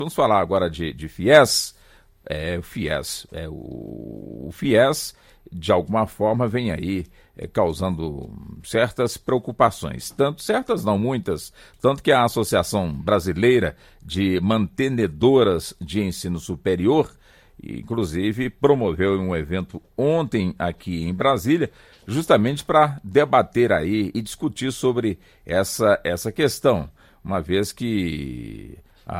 Vamos falar agora de FIES. O FIES, de alguma forma, vem aí causando certas preocupações. Certas não muitas, tanto que a Associação Brasileira de Mantenedoras de Ensino Superior, inclusive, promoveu um evento ontem aqui em Brasília, justamente para debater aí e discutir sobre essa questão, uma vez que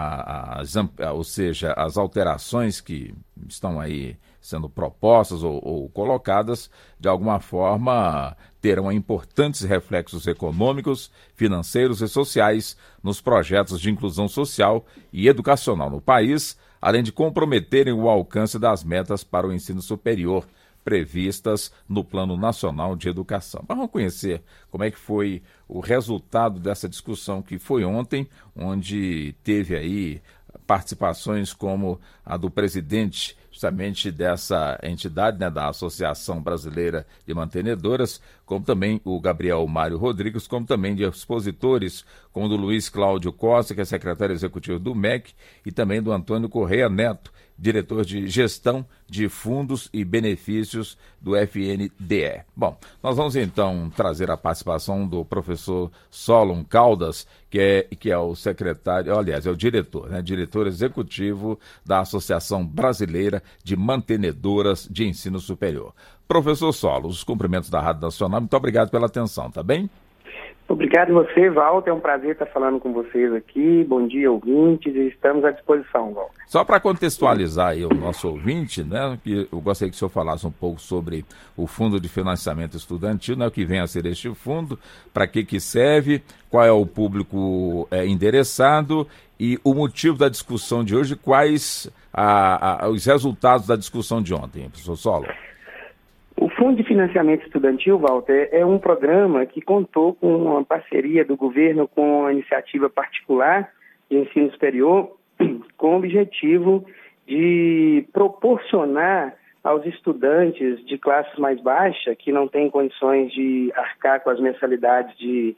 as alterações que estão aí sendo propostas ou colocadas, de alguma forma, terão importantes reflexos econômicos, financeiros e sociais nos projetos de inclusão social e educacional no país, além de comprometerem o alcance das metas para o ensino superior previstas no Plano Nacional de Educação. Mas vamos conhecer como é que foi o resultado dessa discussão que foi ontem, onde teve aí participações como a do presidente justamente dessa entidade, né, da Associação Brasileira de Mantenedoras, como também o Gabriel Mário Rodrigues, como também de expositores, como do Luiz Cláudio Costa, que é secretário executivo do MEC, e também do Antônio Correia Neto, diretor de Gestão de Fundos e Benefícios do FNDE. Bom, nós vamos então trazer a participação do professor Solon Caldas, que é o secretário, aliás, é o diretor, né, diretor executivo da Associação Brasileira de Mantenedoras de Ensino Superior. Professor Solon, os cumprimentos da Rádio Nacional, muito obrigado pela atenção, tá bem? Obrigado a você, Walter, é um prazer estar falando com vocês aqui. Bom dia, ouvintes, e estamos à disposição, Walter. Só para contextualizar aí o nosso ouvinte, né, que eu gostaria que o senhor falasse um pouco sobre o Fundo de Financiamento Estudantil, né, o que vem a ser este fundo, para que serve, qual é o público endereçado e o motivo da discussão de hoje, quais os resultados da discussão de ontem, professor Solon. O Fundo de Financiamento Estudantil, Walter, é um programa que contou com uma parceria do governo com a iniciativa particular de ensino superior, com o objetivo de proporcionar aos estudantes de classes mais baixas, que não têm condições de arcar com as mensalidades de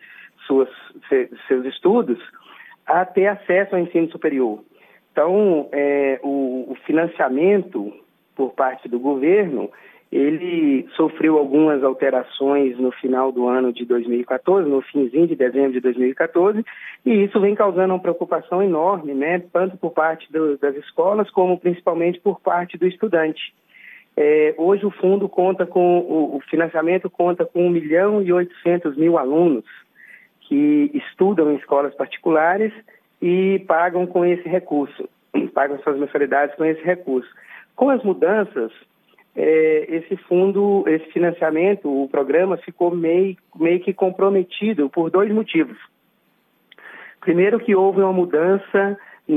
seus estudos, a ter acesso ao ensino superior. Então, o financiamento por parte do governo, ele sofreu algumas alterações no final do ano de 2014, no finzinho de dezembro de 2014, e isso vem causando uma preocupação enorme, né, tanto por parte das escolas, como principalmente por parte do estudante. Hoje o fundo conta com, o financiamento conta com 1.800.000 alunos que estudam em escolas particulares e pagam com esse recurso, pagam suas mensalidades com esse recurso. Com as mudanças, esse fundo, esse financiamento, o programa ficou meio que comprometido por dois motivos. Primeiro, que houve uma mudança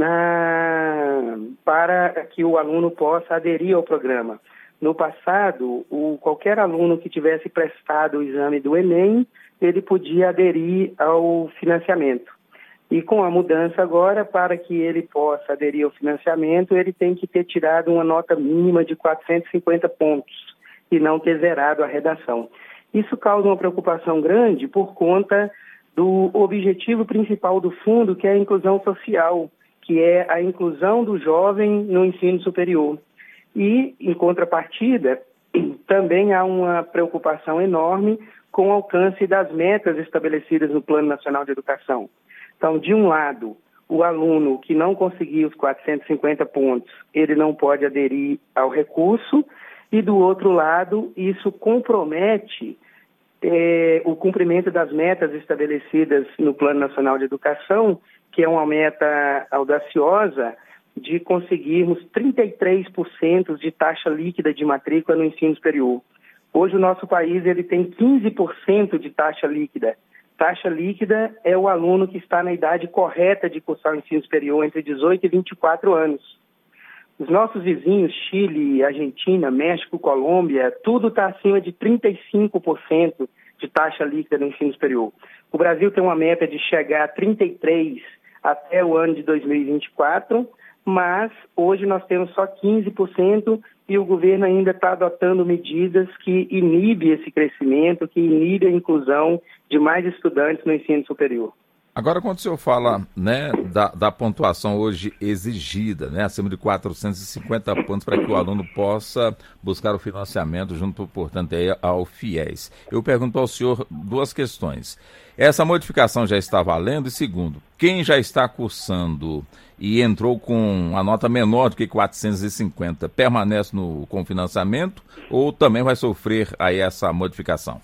para que o aluno possa aderir ao programa. No passado, qualquer aluno que tivesse prestado o exame do Enem, ele podia aderir ao financiamento. E com a mudança agora, para que ele possa aderir ao financiamento, ele tem que ter tirado uma nota mínima de 450 pontos e não ter zerado a redação. Isso causa uma preocupação grande por conta do objetivo principal do fundo, que é a inclusão social, que é a inclusão do jovem no ensino superior. E, em contrapartida, também há uma preocupação enorme com o alcance das metas estabelecidas no Plano Nacional de Educação. Então, de um lado, o aluno que não conseguir os 450 pontos, ele não pode aderir ao recurso, e do outro lado, isso compromete o cumprimento das metas estabelecidas no Plano Nacional de Educação, que é uma meta audaciosa de conseguirmos 33% de taxa líquida de matrícula no ensino superior. Hoje o nosso país ele tem 15% de taxa líquida. Taxa líquida é o aluno que está na idade correta de cursar o ensino superior, entre 18 e 24 anos. Os nossos vizinhos, Chile, Argentina, México, Colômbia, tudo está acima de 35% de taxa líquida no ensino superior. O Brasil tem uma meta de chegar a 33% até o ano de 2024, mas hoje nós temos só 15% e o governo ainda está adotando medidas que inibem esse crescimento, que inibem a inclusão de mais estudantes no ensino superior. Agora, quando o senhor fala, né, da pontuação hoje exigida, né, acima de 450 pontos para que o aluno possa buscar o financiamento junto, portanto, aí ao FIES. Eu pergunto ao senhor duas questões. Essa modificação já está valendo? E segundo, quem já está cursando e entrou com a nota menor do que 450, permanece com o financiamento ou também vai sofrer aí essa modificação?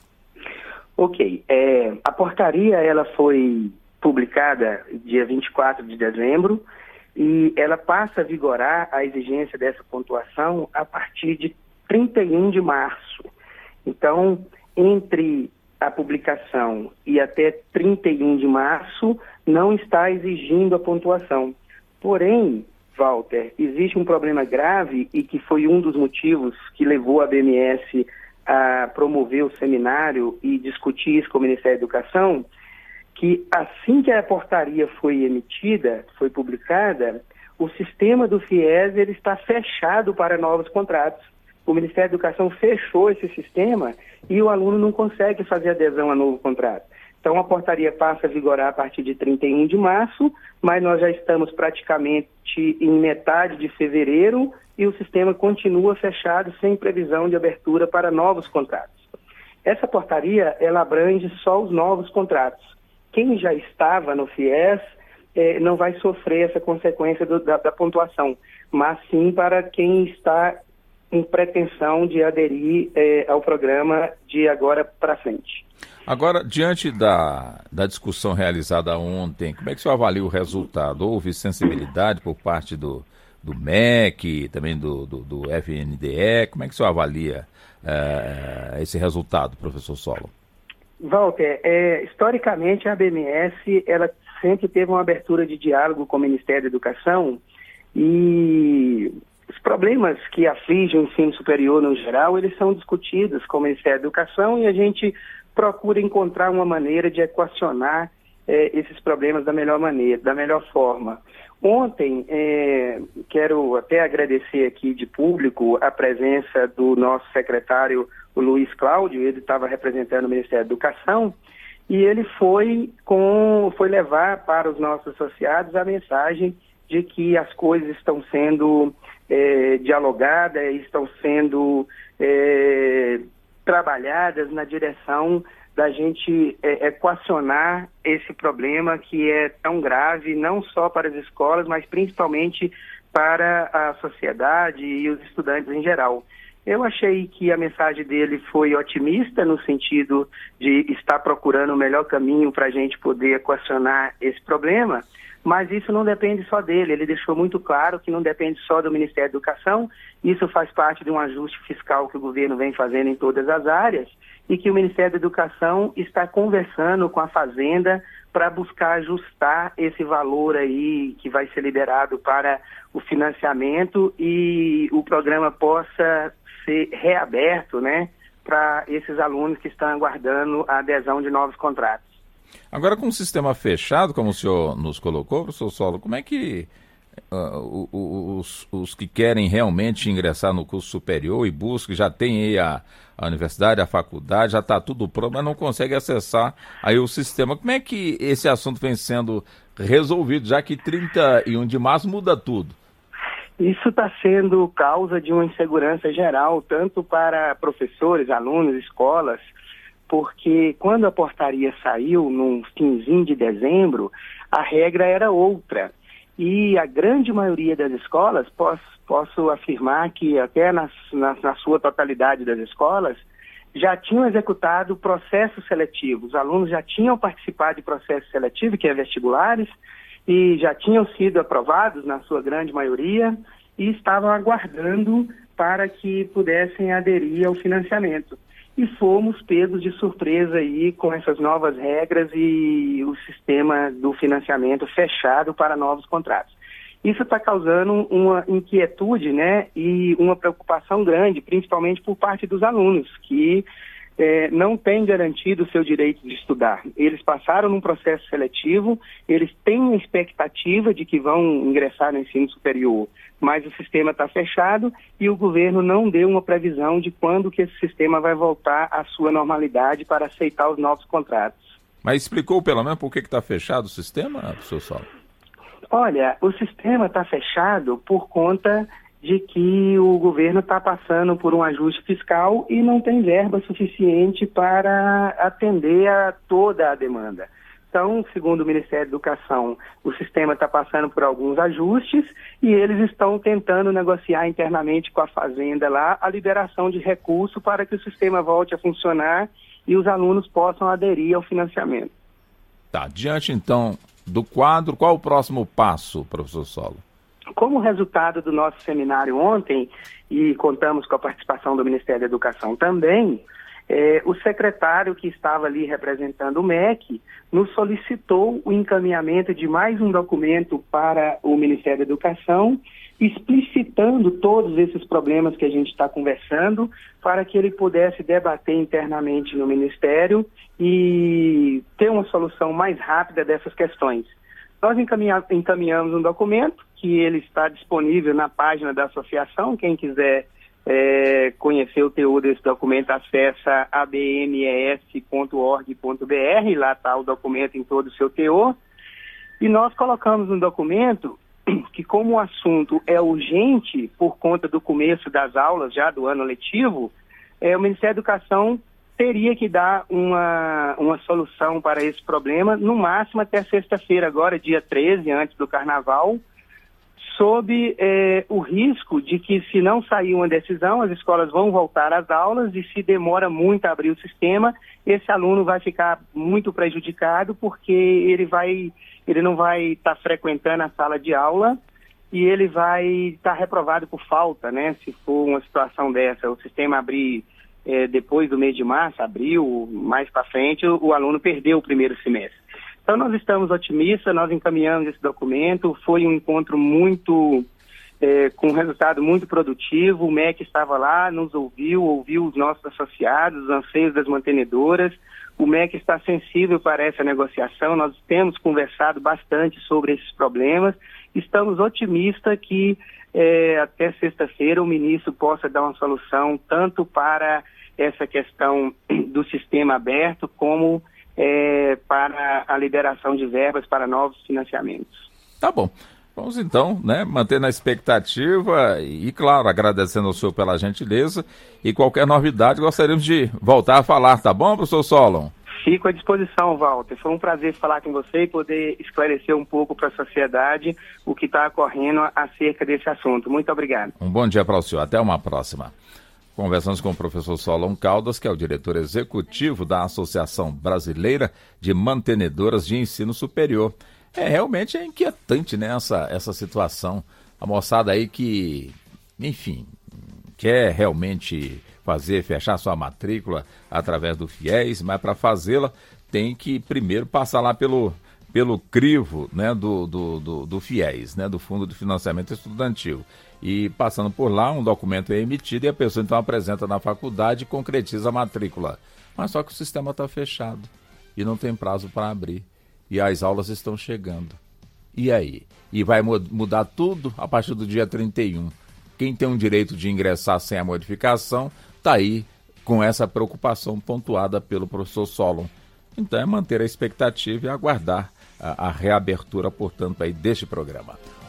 Ok. A portaria ela foi publicada dia 24 de dezembro e ela passa a vigorar a exigência dessa pontuação a partir de 31 de março. Então, entre a publicação e até 31 de março, não está exigindo a pontuação. Porém, Walter, existe um problema grave e que foi um dos motivos que levou a BMS a promover o seminário e discutir isso com o Ministério da Educação, que assim que a portaria foi emitida, foi publicada, o sistema do FIES ele está fechado para novos contratos. O Ministério da Educação fechou esse sistema e o aluno não consegue fazer adesão a novo contrato. Então, a portaria passa a vigorar a partir de 31 de março, mas nós já estamos praticamente em metade de fevereiro e o sistema continua fechado sem previsão de abertura para novos contratos. Essa portaria, ela abrange só os novos contratos. Quem já estava no FIES não vai sofrer essa consequência da pontuação, mas sim para quem está em pretensão de aderir ao programa de agora para frente. Agora, diante da discussão realizada ontem, como é que o senhor avalia o resultado? Houve sensibilidade por parte do MEC, também do FNDE? Como é que o senhor avalia esse resultado, professor Solon? Walter, historicamente a BMS ela sempre teve uma abertura de diálogo com o Ministério da Educação e os problemas que afligem o ensino superior no geral, eles são discutidos com o Ministério da Educação e a gente procura encontrar uma maneira de equacionar esses problemas da melhor maneira, da melhor forma. Ontem, quero até agradecer aqui de público a presença do nosso secretário, o Luiz Cláudio, ele estava representando o Ministério da Educação, e ele foi levar para os nossos associados a mensagem de que as coisas estão sendo dialogadas, estão sendo trabalhadas na direção da gente equacionar esse problema que é tão grave, não só para as escolas, mas principalmente para a sociedade e os estudantes em geral. Eu achei que a mensagem dele foi otimista no sentido de estar procurando o melhor caminho para a gente poder equacionar esse problema, mas isso não depende só dele. Ele deixou muito claro que não depende só do Ministério da Educação, isso faz parte de um ajuste fiscal que o governo vem fazendo em todas as áreas e que o Ministério da Educação está conversando com a Fazenda para buscar ajustar esse valor aí que vai ser liberado para o financiamento e o programa possa ser reaberto, né, para esses alunos que estão aguardando a adesão de novos contratos. Agora, com o sistema fechado, como o senhor nos colocou, professor Solon, como é que os que querem realmente ingressar no curso superior e buscam, já tem aí a universidade, a faculdade, já está tudo pronto, mas não consegue acessar aí o sistema. Como é que esse assunto vem sendo resolvido, já que 31 de março muda tudo? Isso está sendo causa de uma insegurança geral, tanto para professores, alunos, escolas, porque quando a portaria saiu, no finzinho de dezembro, a regra era outra. E a grande maioria das escolas, posso afirmar que até na sua totalidade das escolas, já tinham executado processo seletivo. Os alunos já tinham participado de processo seletivo, que é vestibulares, e já tinham sido aprovados, na sua grande maioria, e estavam aguardando para que pudessem aderir ao financiamento. E fomos pegos de surpresa aí com essas novas regras e o sistema do financiamento fechado para novos contratos. Isso está causando uma inquietude, né, e uma preocupação grande, principalmente por parte dos alunos, que não têm garantido o seu direito de estudar. Eles passaram num processo seletivo, eles têm a expectativa de que vão ingressar no ensino superior, mas o sistema está fechado e o governo não deu uma previsão de quando que esse sistema vai voltar à sua normalidade para aceitar os novos contratos. Mas explicou pelo menos por que está fechado o sistema, professor Solon? Olha, o sistema está fechado por conta de que o governo está passando por um ajuste fiscal e não tem verba suficiente para atender a toda a demanda. Então, segundo o Ministério da Educação, o sistema está passando por alguns ajustes e eles estão tentando negociar internamente com a Fazenda lá a liberação de recurso para que o sistema volte a funcionar e os alunos possam aderir ao financiamento. Tá, diante então do quadro, qual o próximo passo, professor Solon? Como resultado do nosso seminário ontem, e contamos com a participação do Ministério da Educação também, o secretário que estava ali representando o MEC nos solicitou o encaminhamento de mais um documento para o Ministério da Educação, explicitando todos esses problemas que a gente está conversando, para que ele pudesse debater internamente no Ministério e ter uma solução mais rápida dessas questões. Nós encaminhamos um documento que ele está disponível na página da associação. Quem quiser conhecer o teor desse documento, acessa abmes.org.br, lá está o documento em todo o seu teor. E nós colocamos no documento que, como o assunto é urgente por conta do começo das aulas já do ano letivo, o Ministério da Educação teria que dar uma solução para esse problema, no máximo até sexta-feira, agora, dia 13, antes do Carnaval, sob o risco de que, se não sair uma decisão, as escolas vão voltar às aulas e, se demora muito a abrir o sistema, esse aluno vai ficar muito prejudicado, porque ele não vai estar frequentando a sala de aula e ele vai estar reprovado por falta, né? Se for uma situação dessa, o sistema abrir depois do mês de março, abril, mais para frente, o aluno perdeu o primeiro semestre. Então, nós estamos otimistas, nós encaminhamos esse documento, foi um encontro com um resultado muito produtivo. O MEC estava lá, nos ouviu os nossos associados, os anseios das mantenedoras. O MEC está sensível para essa negociação, nós temos conversado bastante sobre esses problemas. Estamos otimistas que até sexta-feira o ministro possa dar uma solução tanto para essa questão do sistema aberto como para a liberação de verbas para novos financiamentos. Tá bom. Vamos então, manter na expectativa e, claro, agradecendo ao senhor pela gentileza, e qualquer novidade gostaríamos de voltar a falar, tá bom, professor Solon? Fico à disposição, Walter. Foi um prazer falar com você e poder esclarecer um pouco para a sociedade o que está ocorrendo acerca desse assunto. Muito obrigado. Um bom dia para o senhor. Até uma próxima. Conversamos com o professor Solon Caldas, que é o diretor executivo da Associação Brasileira de Mantenedoras de Ensino Superior. Realmente é inquietante, né, essa situação. A moçada aí que, enfim, quer realmente fechar sua matrícula através do FIES, mas para fazê-la tem que primeiro passar lá pelo crivo, né, do FIES, né, do Fundo de Financiamento Estudantil. E passando por lá, um documento é emitido e a pessoa então apresenta na faculdade e concretiza a matrícula. Mas só que o sistema está fechado e não tem prazo para abrir. E as aulas estão chegando. E aí? E vai mudar tudo a partir do dia 31. Quem tem o direito de ingressar sem a modificação está aí com essa preocupação pontuada pelo professor Solon. Então é manter a expectativa e aguardar a reabertura, portanto, aí deste programa.